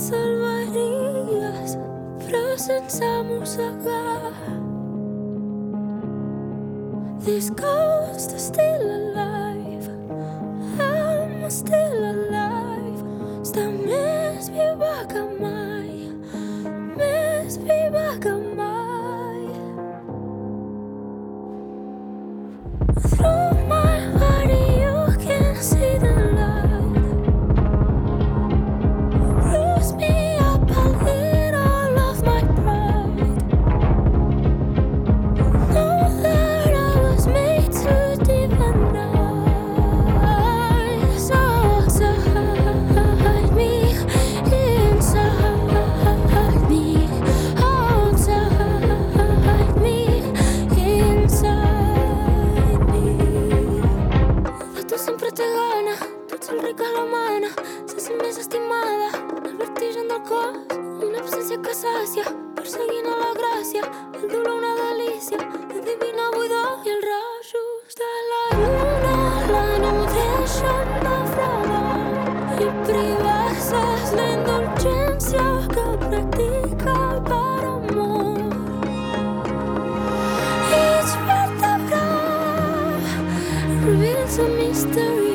salvaries, però sense mossegar. This ghost is still alive, I'm still alive. Està més viva que mai, més viva que mai. Through my body you can see the light. Bruise me up a little of my pride. Know that I was made to deny. So outside me, inside me, outside me, inside me. Tu sempre te gana, tu ets el ric a la mana, se sent més estimada, el vertigen del cos, una absència que sàcia, perseguint a la gràcia, el dolor una delícia, la divina buidor i els rajos de la lluna la nodreixen de fredor i privar-se és la indulgència que practica per amor. Each vertebra reveals a mystery.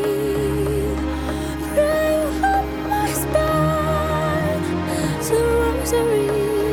Pray on my spine, it's a rosary.